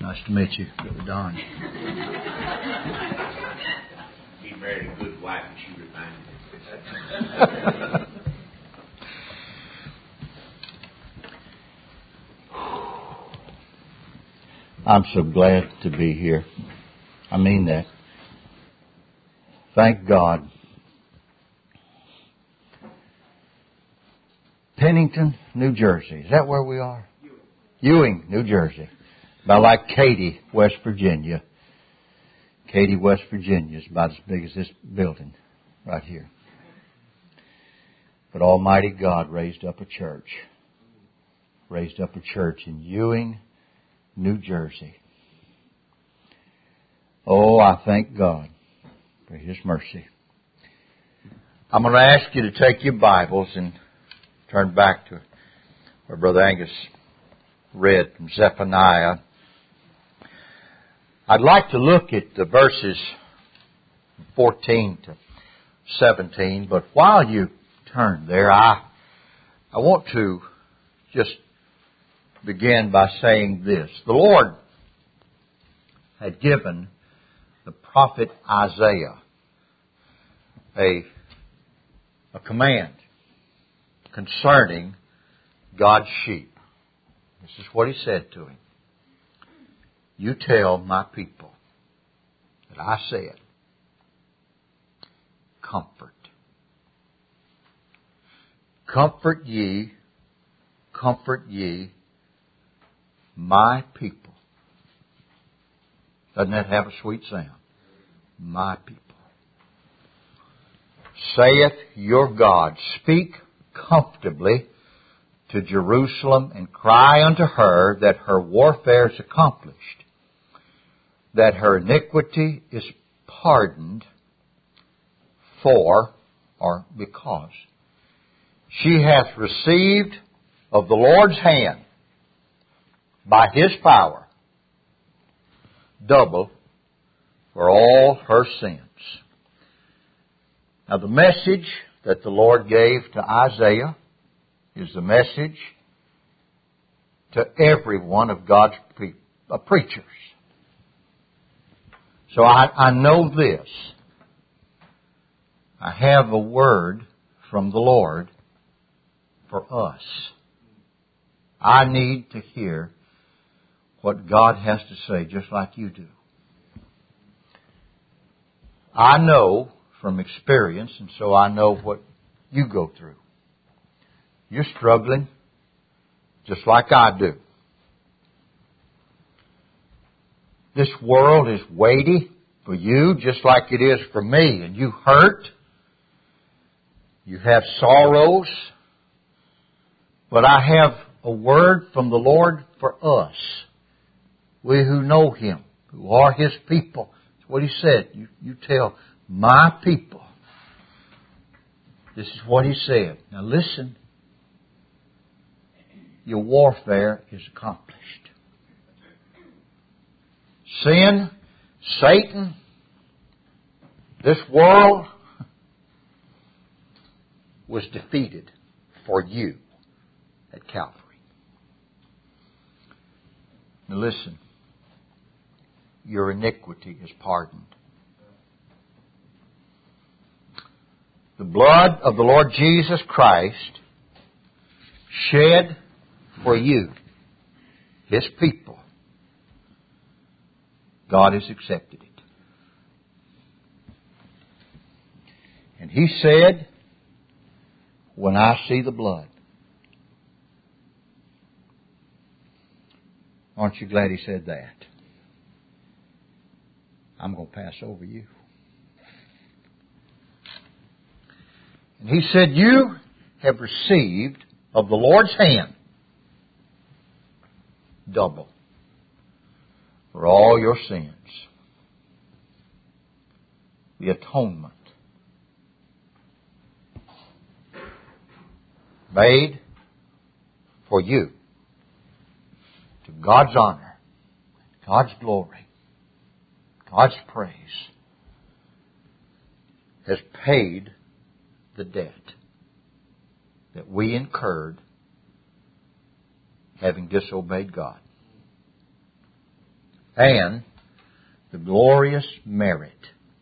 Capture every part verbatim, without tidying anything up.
Nice to meet you, Brother Don. He married a good wife, and she reminded me. I'm so glad to be here. I mean that. Thank God. Pennington, New Jersey. Is that where we are? Ewing, New Jersey. About like Katy, West Virginia. Katy, West Virginia is about as big as this building right here. But Almighty God raised up a church. Raised up a church in Ewing, New Jersey. Oh, I thank God for His mercy. I'm going to ask you to take your Bibles and turn back to where Brother Angus read from Zephaniah. I'd like to look at the verses fourteen to seventeen, but while you turn there, I I want to just begin by saying this. The Lord had given the prophet Isaiah a, a command concerning God's sheep. This is what He said to him. You tell my people that I said, comfort. Comfort ye, comfort ye, my people. Doesn't that have a sweet sound? My people. Saith your God, speak comfortably to Jerusalem and cry unto her that her warfare is accomplished, that her iniquity is pardoned, for, or because, she hath received of the Lord's hand by His power double for all her sins. Now the message that the Lord gave to Isaiah is the message to every one of God's pre- uh, preachers. So I, I know this. I have a word from the Lord for us. I need to hear what God has to say, just like you do. I know from experience, and so I know what you go through. You're struggling just like I do. This world is weighty for you just like it is for me. And you hurt. You have sorrows. But I have a word from the Lord for us. We who know Him, who are His people. That's what He said. You, you tell my people. This is what He said. Now listen. Your warfare is accomplished. Sin, Satan, this world was defeated for you at Calvary. Now listen. Your iniquity is pardoned. The blood of the Lord Jesus Christ shed for you, His people. God has accepted it. And He said, when I see the blood. Aren't you glad He said that? I'm going to pass over you. And He said, you have received of the Lord's hand double for all your sins. The atonement made for you to God's honor, God's glory, God's praise has paid the debt that we incurred having disobeyed God. and the glorious merit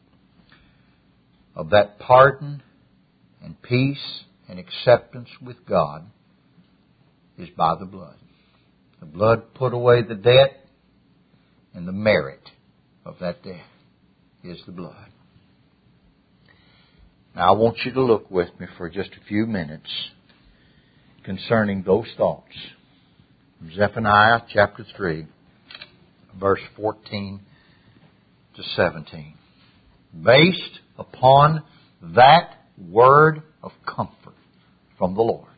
of that pardon and peace and acceptance with God is by the blood. The blood put away the debt, and the merit of that debt is the blood. Now I want you to look with me for just a few minutes concerning those thoughts. Zephaniah chapter three, verse fourteen to seventeen. Based upon that word of comfort from the Lord.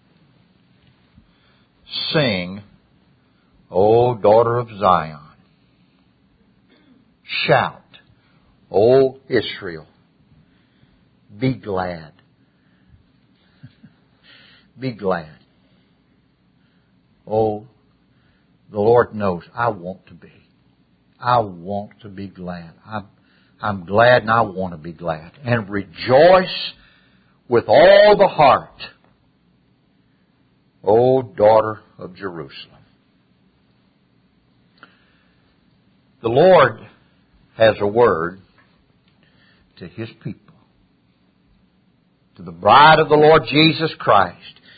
Sing, O daughter of Zion. Shout, O Israel. Be glad. Be glad. Oh, the Lord knows I want to be. I want to be glad. I'm, I'm glad and I want to be glad. And rejoice with all the heart, O daughter of Jerusalem. The Lord has a word to His people, to the bride of the Lord Jesus Christ.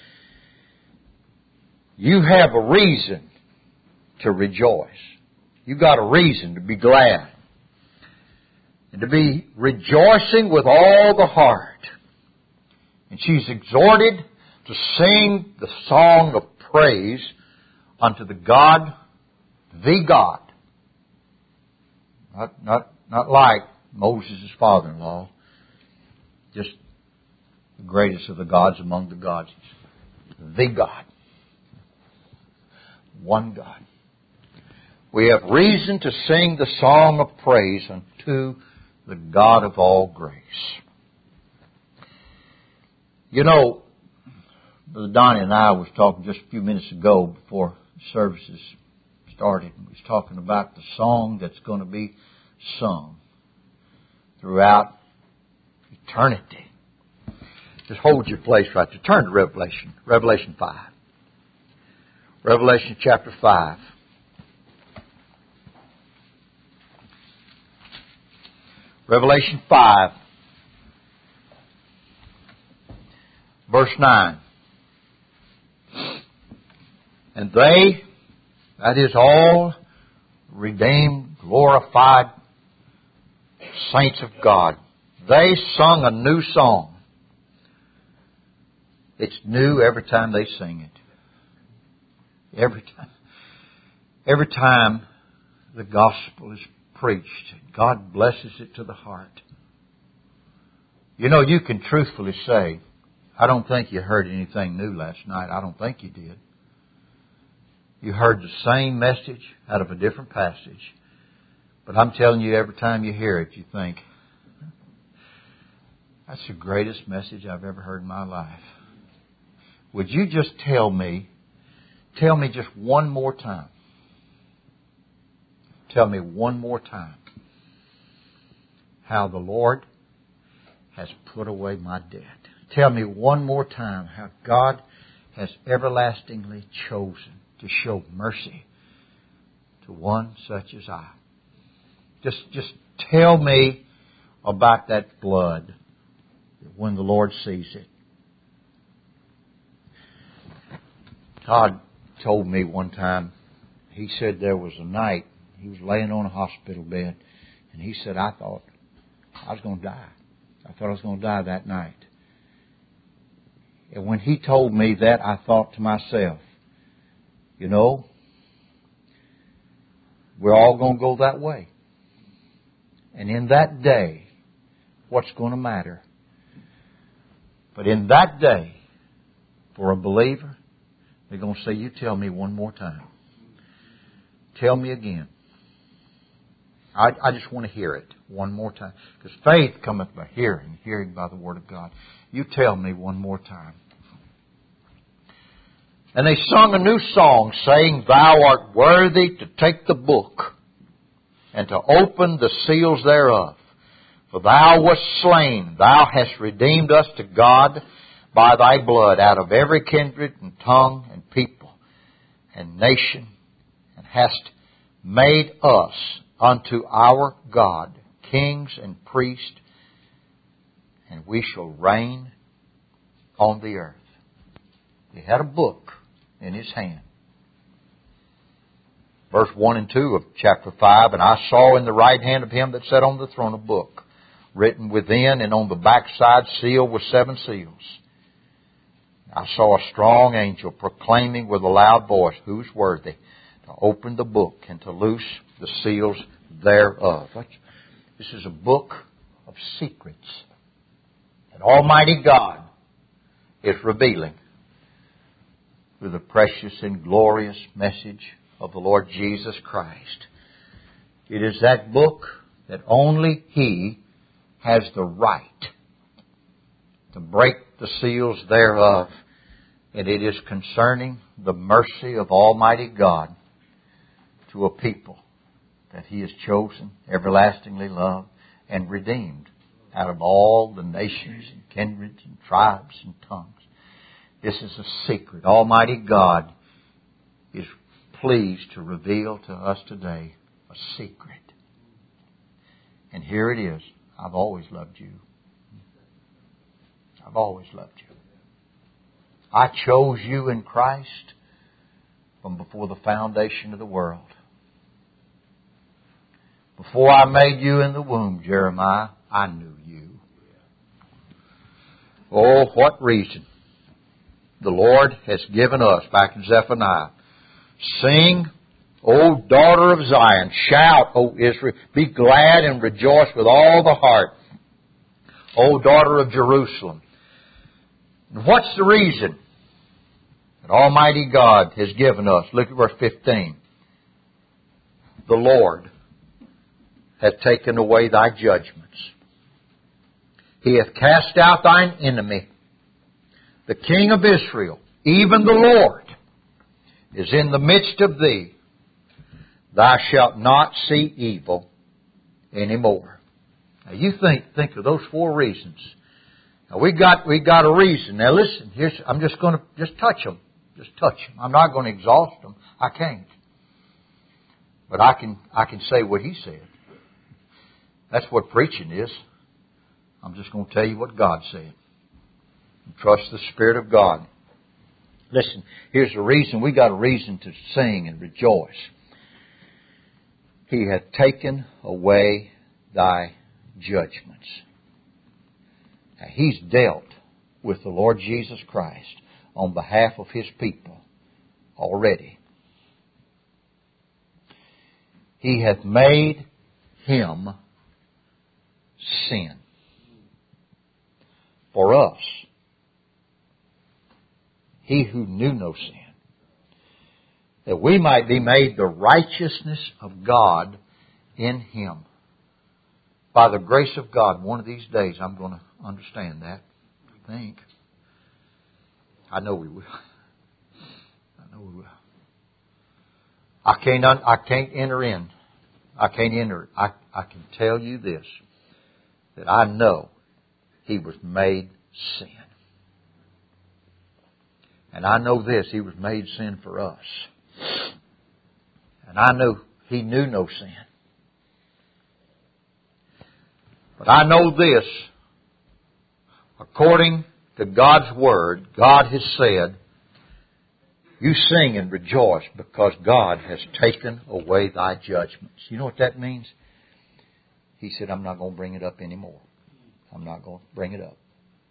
You have a reason to rejoice. You got a reason to be glad. And to be rejoicing with all the heart. And she's exhorted to sing the song of praise unto the God, the God. Not, not, not like Moses' father-in-law. Just the greatest of the gods among the gods. The God. One God. We have reason to sing the song of praise unto the God of all grace. You know, Brother Donnie and I was talking just a few minutes ago before services started. We was talking about the song that's going to be sung throughout eternity. Just hold your place right there. Turn to Revelation. Revelation five. Revelation chapter five. Revelation five. Verse nine. And they, that is all redeemed, glorified saints of God, they sung a new song. It's new every time they sing it. Every time. Every time the gospel is preached, God blesses it to the heart. You know, you can truthfully say, I don't think you heard anything new last night. I don't think you did. You heard the same message out of a different passage. But I'm telling you, every time you hear it, you think, that's the greatest message I've ever heard in my life. Would you just tell me, tell me just one more time. Tell me one more time how the Lord has put away my debt. Tell me one more time how God has everlastingly chosen to show mercy to one such as I. Just, just tell me about that blood when the Lord sees it. Todd told me one time, he said there was a night, he was laying on a hospital bed, and he said, I thought I was going to die. I thought I was going to die that night. And when he told me that, I thought to myself, you know, we're all going to go that way. And in that day, what's going to matter? But in that day, for a believer, they're going to say, you tell me one more time. Tell me again. I, I just want to hear it one more time. Because faith cometh by hearing, hearing by the Word of God. You tell me one more time. And they sung a new song, saying, Thou art worthy to take the book and to open the seals thereof. For Thou wast slain, Thou hast redeemed us to God by Thy blood out of every kindred and tongue and people and nation, and hast made us unto our God kings and priests, and we shall reign on the earth. He had a book in his hand. Verse one and two of chapter five, and I saw in the right hand of him that sat on the throne a book, written within and on the backside sealed with seven seals. I saw a strong angel proclaiming with a loud voice, Who's worthy to open the book and to loose the seals thereof? This is a book of secrets that Almighty God is revealing through the precious and glorious message of the Lord Jesus Christ. It is that book that only He has the right to break the seals thereof, and it is concerning the mercy of Almighty God to a people that He has chosen, everlastingly loved, and redeemed out of all the nations and kindreds and tribes and tongues. This is a secret. Almighty God is pleased to reveal to us today a secret. And here it is. I've always loved you. I've always loved you. I chose you in Christ from before the foundation of the world. Before I made you in the womb, Jeremiah, I knew you. Oh, what reason the Lord has given us, back in Zephaniah. Sing, O daughter of Zion. Shout, O Israel. Be glad and rejoice with all the heart, O daughter of Jerusalem. And what's the reason that Almighty God has given us? Look at verse fifteen. The Lord hath taken away thy judgments. He hath cast out thine enemy. The King of Israel, even the Lord, is in the midst of thee. Thou shalt not see evil anymore. Now you think think of those four reasons. Now we got we got a reason. Now listen, here's I'm just going to just touch them, just touch them. I'm not going to exhaust them. I can't. But I can I can say what he said. That's what preaching is. I'm just going to tell you what God said. Trust the Spirit of God. Listen, here's the reason. We got a reason to sing and rejoice. He hath taken away thy judgments. Now, He's dealt with the Lord Jesus Christ on behalf of His people already. He hath made Him sin for us. He who knew no sin, that we might be made the righteousness of God in Him. By the grace of God, one of these days I'm going to understand that. I think. I know we will. I know we will. I can't, I can't enter in. I can't enter. I, I can tell you this, that I know He was made sin. And I know this, He was made sin for us. And I know He knew no sin. But I know this, according to God's Word, God has said, you sing and rejoice because God has taken away thy judgments. You know what that means? He said, I'm not going to bring it up anymore. I'm not going to bring it up.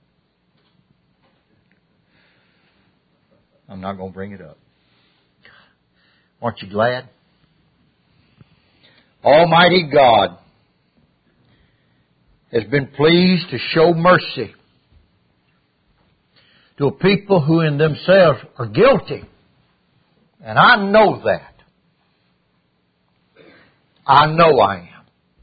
I'm not going to bring it up. Aren't you glad? Almighty God has been pleased to show mercy to a people who in themselves are guilty. And I know that. I know I am.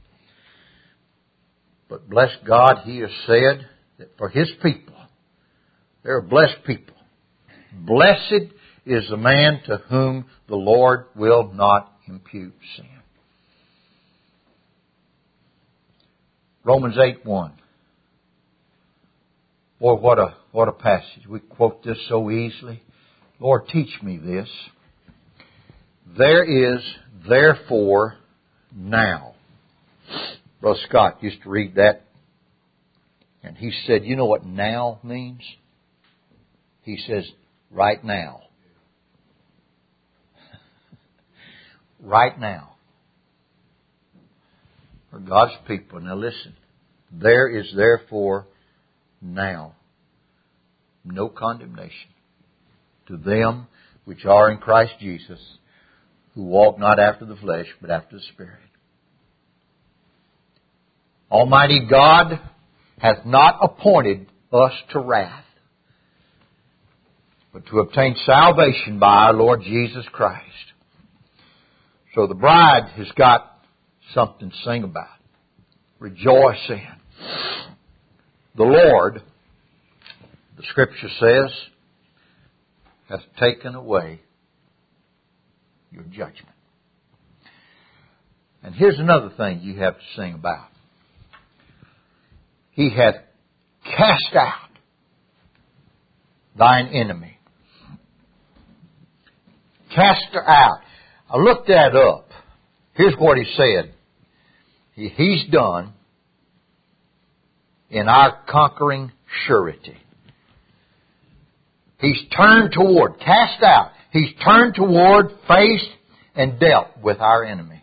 But bless God, He has said that for His people, they're a blessed people. Blessed is the man to whom the Lord will not impute sin. Romans eight one. Boy, what a what a passage. We quote this so easily. Lord, teach me this. There is therefore now. Brother Scott used to read that, and he said, you know what now means? He says, right now. Right now. For God's people. Now listen. There is therefore now no condemnation to them which are in Christ Jesus, who walk not after the flesh, but after the Spirit. Almighty God hath not appointed us to wrath, but to obtain salvation by our Lord Jesus Christ. So the bride has got something to sing about. Rejoice in. The Lord, the Scripture says, hath taken away your judgment. And here's another thing you have to sing about. He hath cast out thine enemy. Cast her out. I looked that up. Here's what he said. He, he's done in our conquering surety. He's turned toward, cast out. He's turned toward, faced, and dealt with our enemy.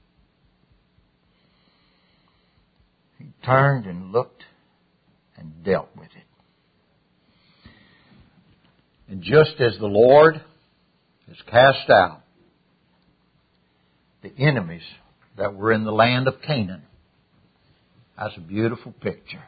He turned and looked and dealt with it. And just as the Lord has cast out the enemies that were in the land of Canaan, that's a beautiful picture.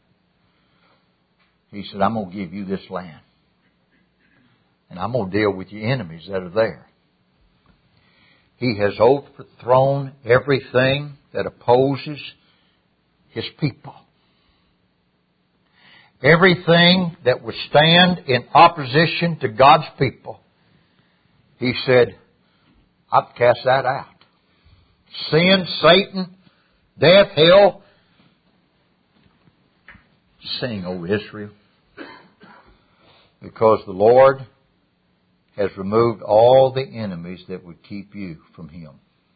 He said, I'm going to give you this land. And I'm going to deal with your enemies that are there. He has overthrown everything that opposes His people. Everything that would stand in opposition to God's people. He said, I've cast that out. Sin, Satan, death, hell. Sing, O Israel. Because the Lord has removed all the enemies that would keep you from Him.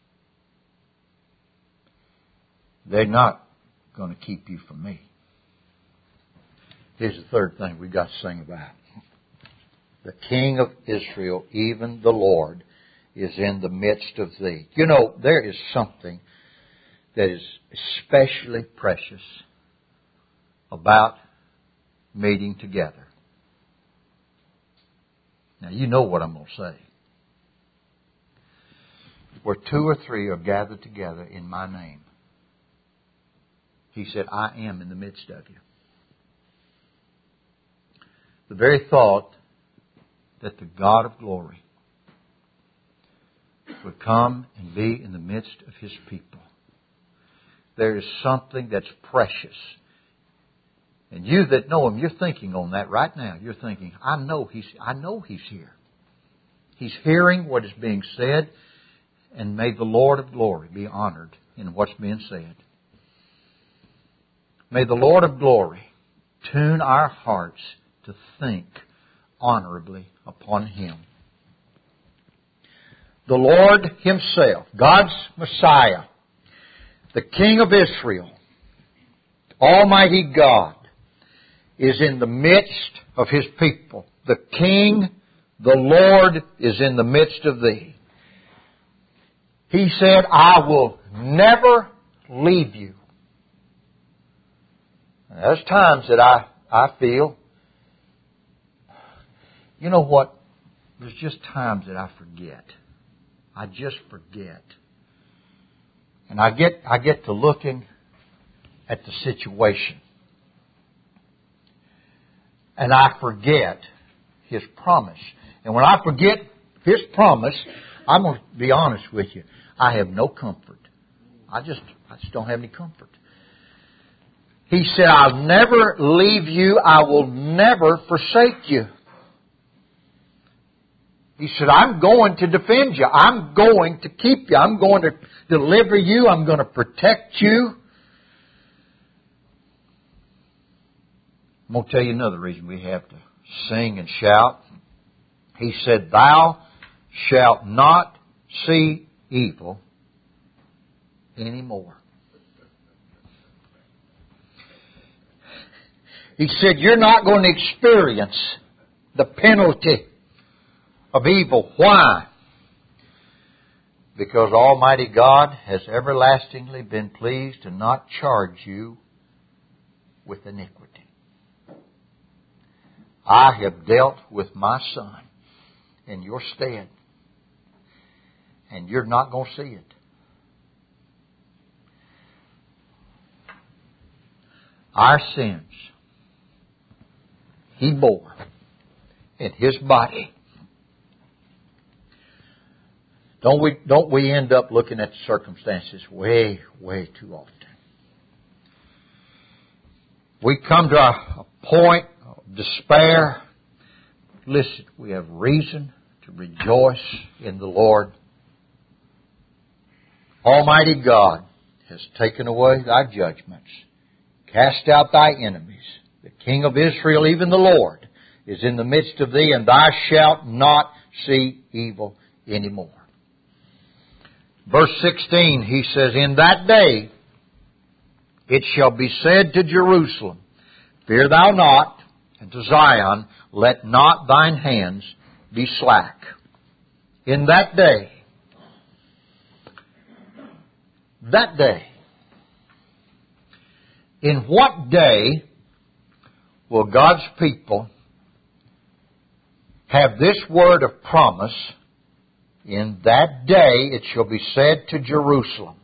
They're not going to keep you from me. Here's the third thing we've got to sing about. The King of Israel, even the Lord, is in the midst of thee. You know, there is something that is especially precious about meeting together. Now, you know what I'm going to say. Where two or three are gathered together in my name, He said, I am in the midst of you. The very thought that the God of glory would come and be in the midst of His people. There is something that's precious. And you that know Him, you're thinking on that right now. You're thinking, I know He's, I know He's here. He's hearing what is being said, and may the Lord of glory be honored in what's being said. May the Lord of glory tune our hearts to think honorably upon Him. The Lord Himself, God's Messiah, the King of Israel, Almighty God, is in the midst of His people. The King, the Lord, is in the midst of thee. He said, I will never leave you. And there's times that I, I feel, you know what? There's just times that I forget. I just forget. And I get, I get to looking at the situation. And I forget His promise. And when I forget His promise, I'm going to be honest with you. I have no comfort. I just, I just don't have any comfort. He said, I'll never leave you. I will never forsake you. He said, I'm going to defend you. I'm going to keep you. I'm going to deliver you. I'm going to protect you. I'm going to tell you another reason we have to sing and shout. He said, thou shalt not see evil anymore. He said, you're not going to experience the penalty of evil. Why? Because Almighty God has everlastingly been pleased to not charge you with iniquity. I have dealt with my Son in your stead, and you're not going to see it. Our sins He bore in His body. Don't we, don't we end up looking at the circumstances way, way too often? We come to a point of despair. Listen, we have reason to rejoice in the Lord. Almighty God has taken away thy judgments. Cast out thy enemies. The King of Israel, even the Lord, is in the midst of thee, and thou shalt not see evil anymore. Verse sixteen, he says, in that day it shall be said to Jerusalem, fear thou not, and to Zion, let not thine hands be slack. In that day, that day, in what day will God's people have this word of promise? In that day it shall be said to Jerusalem.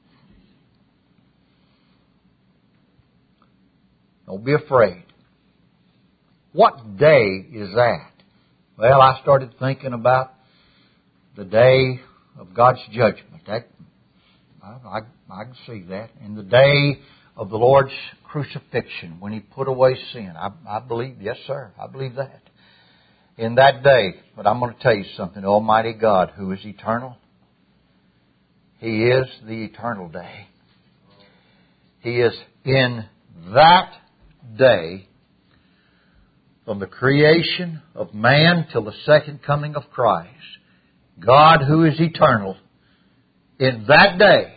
Don't be afraid. What day is that? Well, I started thinking about the day of God's judgment. That, I, I, I can see that. In the day of the Lord's crucifixion, when He put away sin. I, I believe, yes sir, I believe that. In that day, but I'm going to tell you something, Almighty God, who is eternal, He is the eternal day. He is in that day, from the creation of man till the second coming of Christ, God who is eternal, in that day,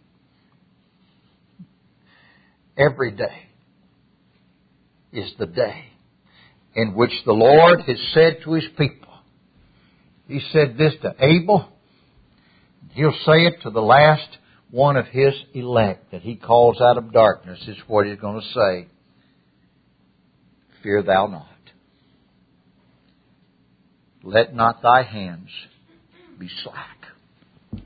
every day is the day in which the Lord has said to His people. He said this to Abel. He'll say it to the last one of His elect that He calls out of darkness. Is what He's going to say. Fear thou not. Let not thy hands be slack.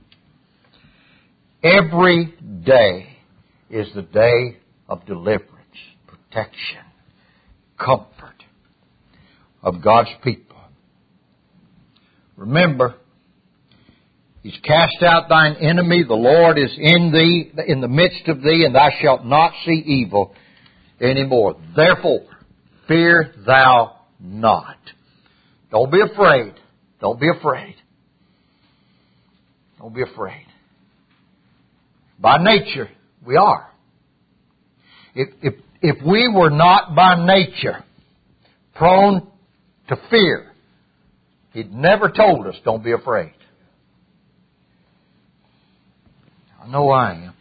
Every day is the day of deliverance, protection, comfort of God's people. Remember, He's cast out thine enemy. The Lord is in thee, in the midst of thee, and thou shalt not see evil anymore. Therefore, fear thou not. Don't be afraid. Don't be afraid. Don't be afraid. By nature, we are. If, if, if we were not by nature prone to fear, He'd never told us, don't be afraid. I know I am.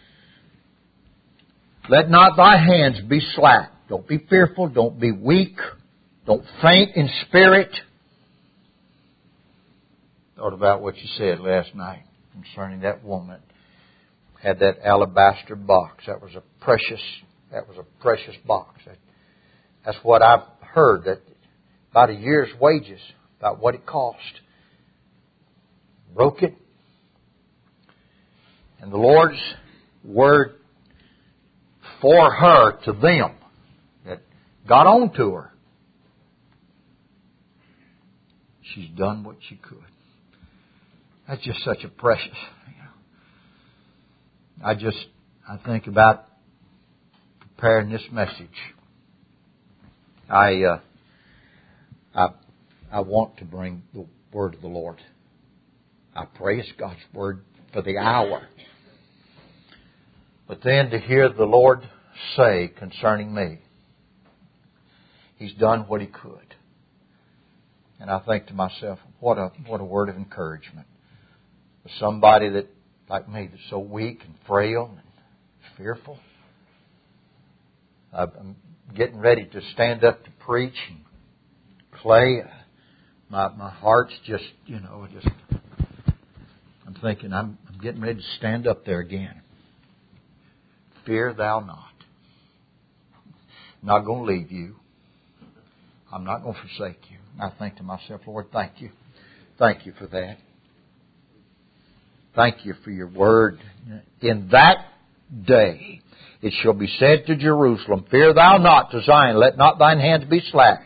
Let not thy hands be slack. Don't be fearful. Don't be weak. Don't faint in spirit. Thought about what you said last night concerning that woman. Had that alabaster box. That was a precious, that was a precious box. That, that's what I've heard, that about a year's wages, about what it cost. Broke it. And the Lord's word for her to them that got on to her. She's done what she could. That's just such a precious, you know. I just, I think about preparing this message. I, uh, I, I want to bring the word of the Lord. I pray it's God's word for the hour. But then to hear the Lord say concerning me, He's done what He could. And I think to myself, what a what a word of encouragement. For somebody that, like me, that's so weak and frail and fearful. I'm getting ready to stand up to preach. And Clay, my my heart's just, you know, just. I'm thinking I'm, I'm getting ready to stand up there again. Fear thou not. I'm not going to leave you. I'm not going to forsake you. And I think to myself, Lord, thank you. Thank you for that. Thank you for your word. In that day it shall be said to Jerusalem, fear thou not, to Zion, let not thine hands be slack.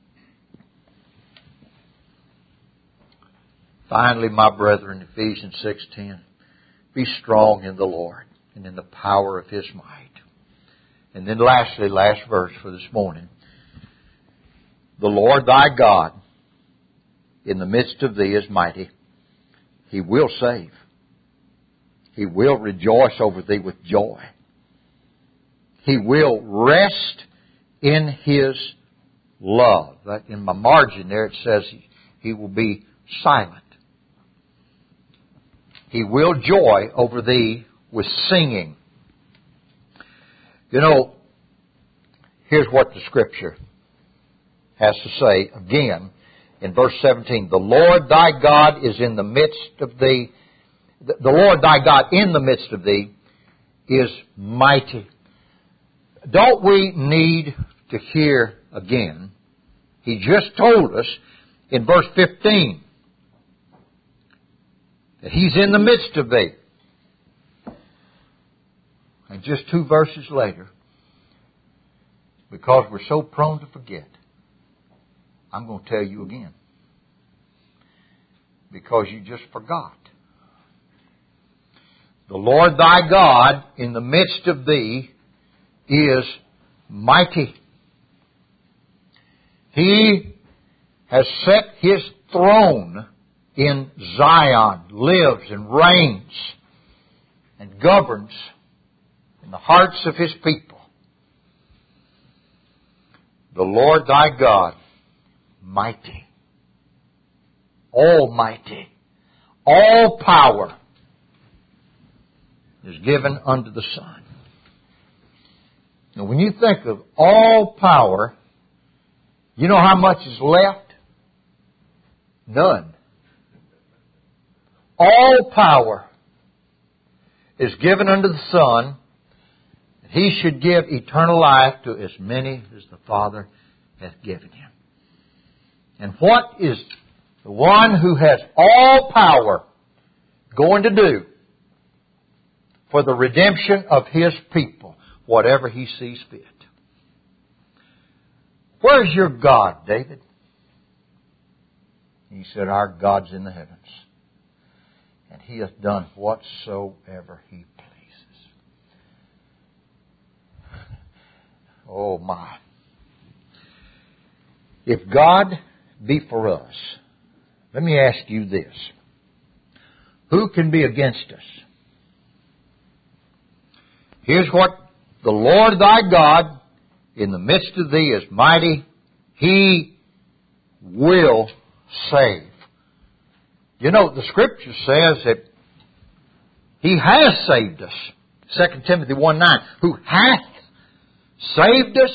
Finally, my brethren, Ephesians six ten, be strong in the Lord and in the power of His might. And then lastly, last verse for this morning. The Lord thy God in the midst of thee is mighty. He will save. He will rejoice over thee with joy. He will rest in His love. In my margin there it says He will be silent. He will joy over thee with singing. You know, here's what the Scripture has to say again in verse seventeen. The Lord thy God is in the midst of thee. The Lord thy God in the midst of thee is mighty. Don't we need to hear again? He just told us in verse fifteen that He's in the midst of thee. And just two verses later, because we're so prone to forget, I'm going to tell you again. Because you just forgot. The Lord thy God in the midst of thee is mighty. He has set His throne in Zion, lives and reigns and governs in the hearts of His people. The Lord thy God, mighty, almighty, all power is given unto the Son. Now when you think of all power, you know how much is left? None. All power is given unto the Son, that He should give eternal life to as many as the Father hath given Him. And what is the one who has all power going to do for the redemption of His people? Whatever He sees fit. Where's your God, David? He said, our God's in the heavens. And He hath done whatsoever He pleases. Oh my. If God be for us, let me ask you this. Who can be against us? Here's what the Lord thy God in the midst of thee is mighty. He will save. You know, the Scripture says that He has saved us. Second Timothy one nine. Who hath saved us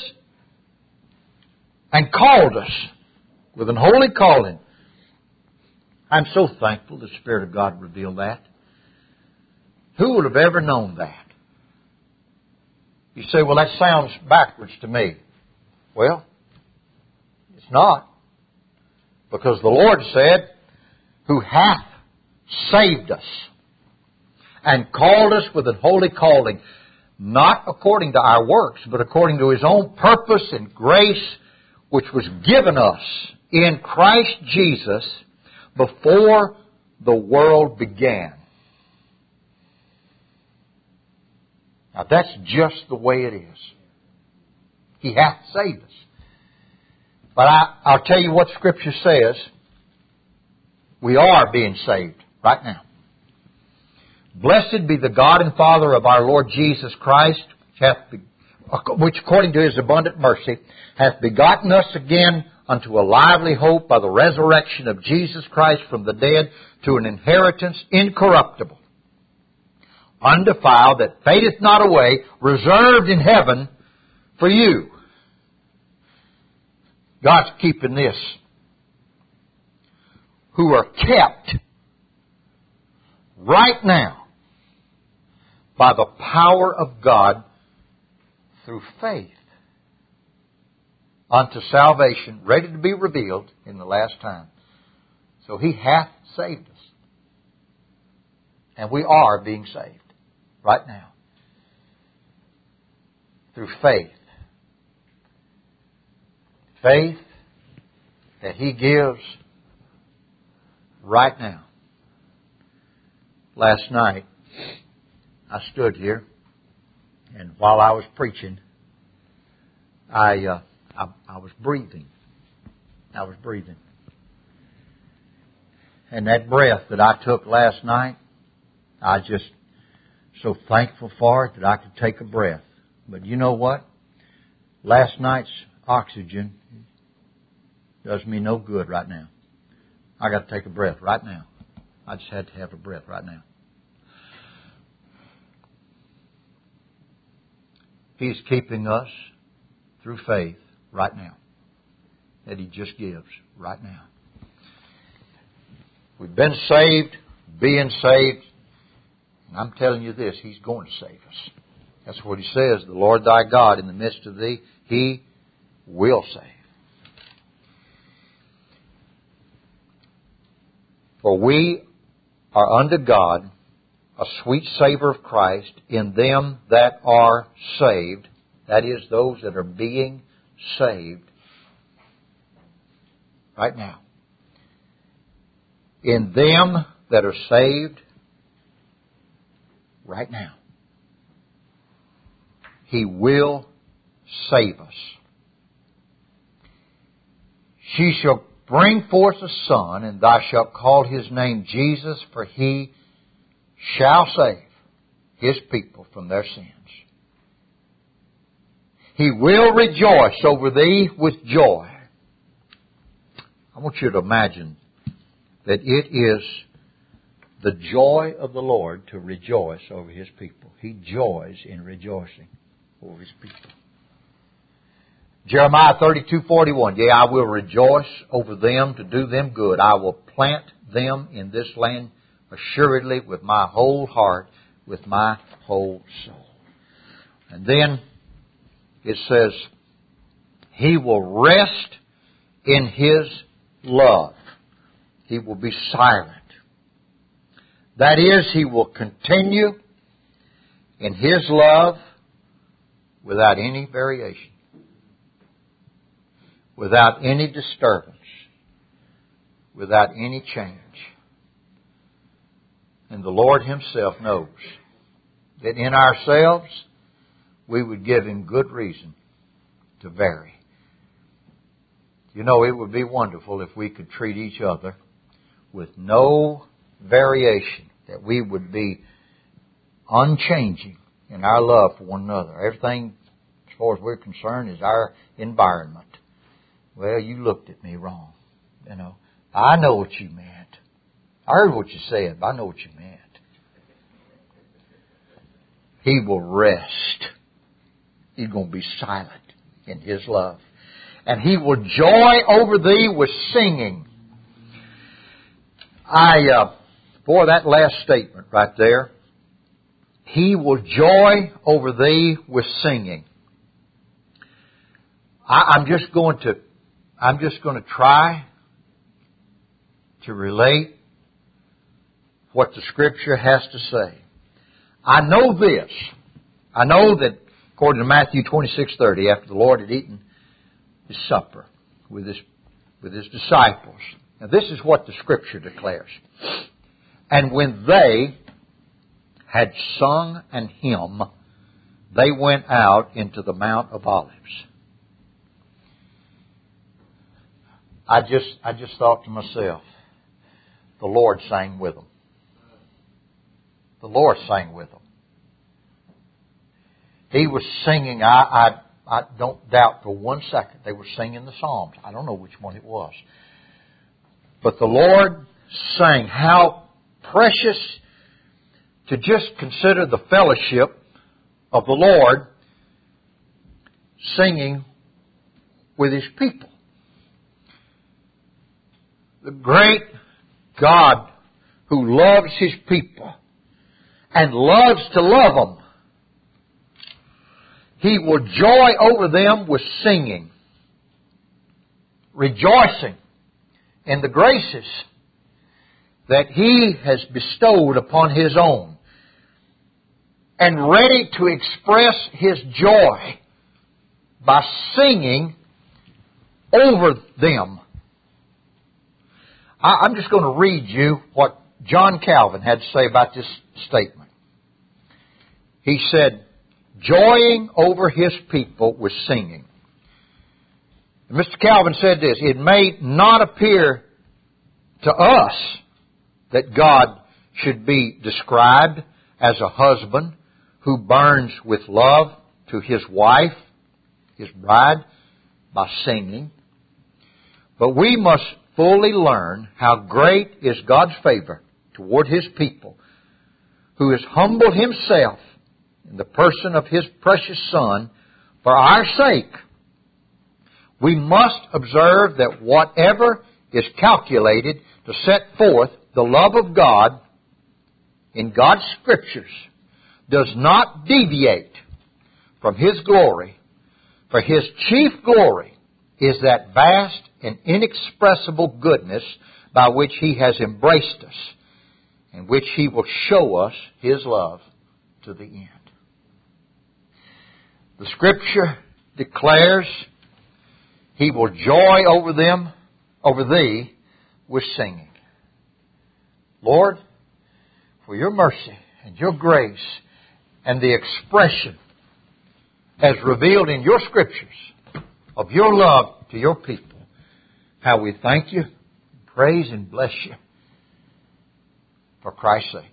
and called us with an holy calling. I'm so thankful the Spirit of God revealed that. Who would have ever known that? You say, well, that sounds backwards to me. Well, it's not. Because the Lord said, who hath saved us and called us with an holy calling, not according to our works, but according to His own purpose and grace, which was given us in Christ Jesus before the world began. Now that's just the way it is. He hath saved us. But I, I'll tell you what Scripture says. We are being saved right now. Blessed be the God and Father of our Lord Jesus Christ, which, hath be, which according to His abundant mercy hath begotten us again unto a lively hope by the resurrection of Jesus Christ from the dead, to an inheritance incorruptible, undefiled, that fadeth not away, reserved in heaven for you. God's keeping this. Who are kept right now by the power of God through faith unto salvation, ready to be revealed in the last time. So He hath saved us. And we are being saved right now through faith. Faith that He gives right now. Last night, I stood here, and while I was preaching, I, uh, I, I was breathing. I was breathing. And that breath that I took last night, I was just so thankful for it that I could take a breath. But you know what? Last night's oxygen does me no good right now. I got to take a breath right now. I just had to have a breath right now. He's keeping us through faith right now. That He just gives right now. We've been saved, being saved. And I'm telling you this, He's going to save us. That's what He says. The Lord thy God in the midst of thee, He will save. For we are unto God a sweet savour of Christ in them that are saved. That is, those that are being saved right now. In them that are saved right now. He will save us. She shall bring forth a son, and thou shalt call his name Jesus, for he shall save his people from their sins. He will rejoice over thee with joy. I want you to imagine that it is the joy of the Lord to rejoice over His people. He joys in rejoicing over His people. Jeremiah thirty-two forty-one, yea, I will rejoice over them to do them good. I will plant them in this land assuredly with my whole heart, with my whole soul. And then it says, He will rest in His love. He will be silent. That is, He will continue in His love without any variation, without any disturbance, without any change. And the Lord Himself knows that in ourselves we would give Him good reason to vary. You know, it would be wonderful if we could treat each other with no variation, that we would be unchanging in our love for one another. Everything, as far as we're concerned, is our environment. Well, you looked at me wrong. You know, I know what you meant. I heard what you said, but I know what you meant. He will rest. He's going to be silent in His love. And He will joy over thee with singing. I, uh, boy, that last statement right there. He will joy over thee with singing. I, I'm just going to, I'm just going to try to relate what the Scripture has to say. I know this. I know that according to Matthew twenty-six thirty, after the Lord had eaten His supper with His, with His disciples. Now this is what the Scripture declares. And when they had sung an hymn, they went out into the Mount of Olives. I just, I just thought to myself, the Lord sang with them. The Lord sang with them. He was singing. I, I, I don't doubt for one second they were singing the Psalms. I don't know which one it was. But the Lord sang. How precious to just consider the fellowship of the Lord singing with His people. The great God who loves His people and loves to love them. He will joy over them with singing, rejoicing in the graces that He has bestowed upon His own, and ready to express His joy by singing over them. I'm just going to read you what John Calvin had to say about this statement. He said, joying over His people with singing. And Mister Calvin said this, it may not appear to us that God should be described as a husband who burns with love to his wife, his bride, by singing. But we must fully learn how great is God's favor toward His people, who has humbled Himself in the person of His precious Son for our sake. We must observe that whatever is calculated to set forth the love of God in God's Scriptures does not deviate from His glory, for His chief glory is that vast and inexpressible goodness by which He has embraced us, and which He will show us His love to the end. The Scripture declares He will joy over them, over thee, with singing. Lord, for Your mercy and Your grace and the expression as revealed in Your Scriptures of Your love to Your people, how we thank You, praise and bless You for Christ's sake.